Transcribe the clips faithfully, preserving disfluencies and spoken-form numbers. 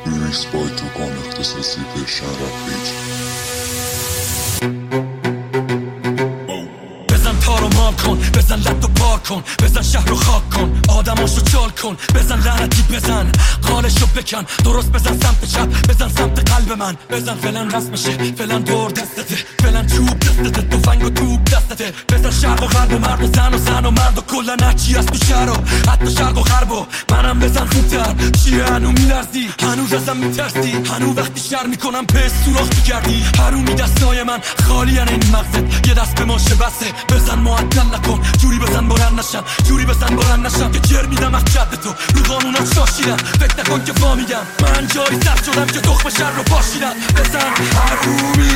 Lyrics by دوگان اختصاصی پرشن رپیج. بزن تار و مال کن، بزن لد و پار کن، بزن شهر رو خاک کن، آدماشو چال کن، بزن لعنتی بزن قالشو بکن، درست بزن سمت چپ، بزن سمت قلب من، بزن فلان رسمشه، فلان دور دستته، فلان چوب دستته، تفنگ و توپ دستته، بزن شرق و غرب و مرد و زن و زن و مرد و کلن هرچی هست تو شهر و حتی شرق و غرب و منم بزن خوبتر. چیه هنو میلرزی؟ هنوز ازم میترسی؟ هنو وقتی شر میکنم پس سوراخ میگردی؟ هرومی دستای من خالی این مغزت، یه دست به ماشه بسه، بزن معطل نکن، جوری بزن بلند نشم، جوری بزن بلند نشم که جر میدم از جد تو، رو قانونا شاشیدم، فکر نکن که فامیدم، من جایی سر شدم که تخم شر رو پاشیدم. بزن هرومی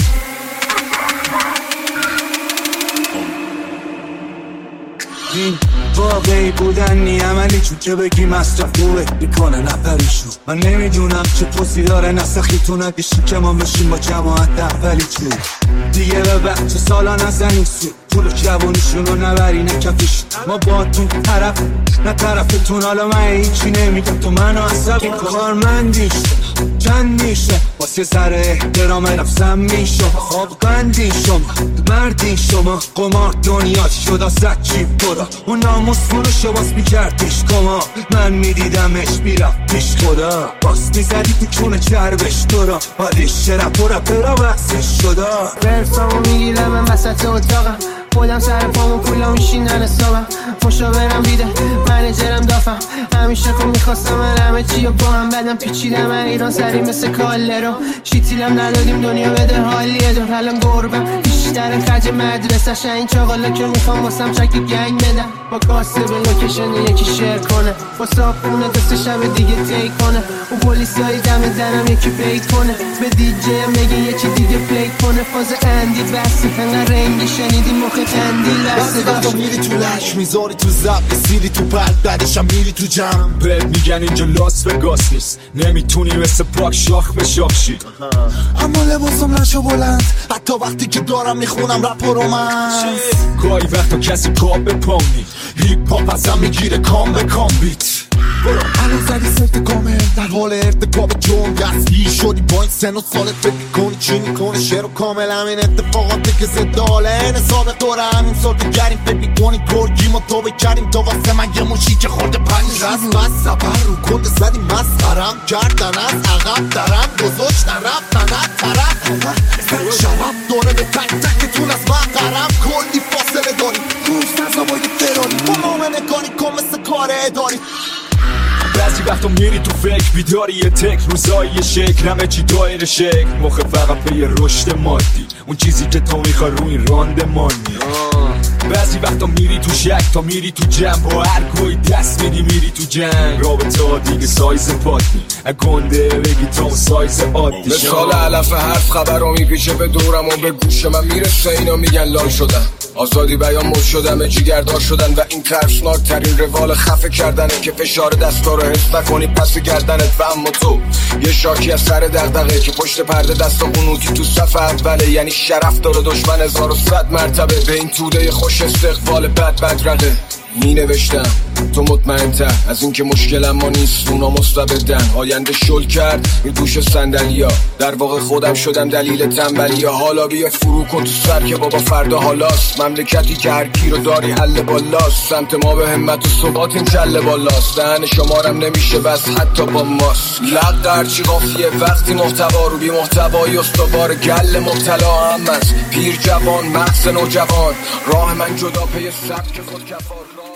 این واقعی بودن نی عملی چون که بگی مصرف خوبه میکنه نپریشو. من نمیدونم چه پوسی داره نسخیتونه بیشی که ما بشیم با جماعت اولی چون دیگه به بچه سالا نزنیم سو پول جوانیشون رو نبری نکفیش. ما با تون طرف نه طرفتون، حالا من هیچی نمیگم تو منو عصبی کن. کارمندیش چند میشه واسه سر احترام نفسم میشه، خواب قندی شما مردی شما، قمار دنیا شده ست چی برا، اون ناموس فروش باز میکردیش کما، من میدیدمش میرفتیش خدا، باز میزدی تو چونه چربش تو را، حالیش رپ و رپرا بحثش شده. برسامو میگیرم من وسط اتاقم، خودم سر پامو پولا میشینن حسابم، فشا برم بیده منیجرم دافم، همیشه کن میخواستم من همه چی و با هم بدم پیچیدم من ایران سری مثل کاله رو شیتیلم ندادیم دنیا بده حالیه دور الان گربم بیشتر خرج مدرسه شا این چاقالا که میخوام واسم چک گنگ بدم، با کاسه به لوکیشن یکی شیر کنه، با صاحبونه دست شب دیگه تی کنه، و پولیسی های دم درم یکی پی کنه، به دیجه میگه یکی دیگه پلی کنه، فاز اندی بسته فنقه رنگی شنیدی مخ تندیل دسته داشت. میری تو لش میذاری تو زب سیری تو پرد بعدشم میری تو جمع، بهت میگن اینجا لاس وگاس نیست، نمیتونی مثل پاک شاخ به شاخ شی، اما لباسم نشو بلند حتی وقتی که دارم میخونم رپ و رومنس. گاهی وقتا کسی کاب به پامنی هیپ هاپ ازم میگیره کام به کام بیت، برو الان زدی سفت کامل در حال ارتکاب جنگ است، هی شدی با این سن و سالت فکر کنی چی میکنه شعر و کامل همین اتفاقاتی که زداله حساب دوره همین سال دیگریم فکر میکنی گرگیم و تو بکریم تو واسه من یه موشی که خورده پنج رست بس سفر رو کنده زدی مسخرم کردن از عقب درم گذاشتن رفتن از طرف شبم دوره به تک تکتون از مقرم کلی فاصله داریم روز نزا با یه فراری با مومنه کاری کن مثل کار اداری. بعضی وقتا میری تو فکر بیداری یه تک روزایی یه شکل همه چی دایر شکل، مخه فقط به یه رشد مادی اون چیزی که تو میخوای رو این رانده مانی. بعضی وقتا میری تو شک تا میری تو جمع با هر کوی دست میدی میری تو جنگ، رابطه ها دیگه سایز پاتی گنده بگی تا اون سایز عادی. مثال علف حرف خبر رو میپیشه به دورم و به گوش من میرسه اینا میگن لال شدن، آزادی بیان مد شدم جیگردار شدن و این ترسناک ترین روال خفه کردنه که فشار دستا رو حس نکنی پس گردنت و اما تو یه شاکی از سر دغدغه که پشت پرده دستا قنوتی تو صف اوله، یعنی شرف داره دشمن هزار و صد مرتبه به این توده خوش استقبال بد بدرقه. می نوشتم تو مطمئن تر از این که مشکلم ما نیست اونا مستبدن، آینده شل کرد رو دوش صندلیا، در واقع خودم شدم دلیل تنبلیا، حالا بیا فرو کن تو سر که بابا فردا حالاست، مملکتی که هر کی رو داری حل بالاست، سمت ما به همت و ثبات این کله بالاست، دهن شمارم نمیشه بس حتی با ماست، لق درچی قافیه وقتی محتوا رو بی محتوایی استوار گل مبتلا هم از پیر جوان مغز نوجوان، راه من جدا پی سبک خود کفار.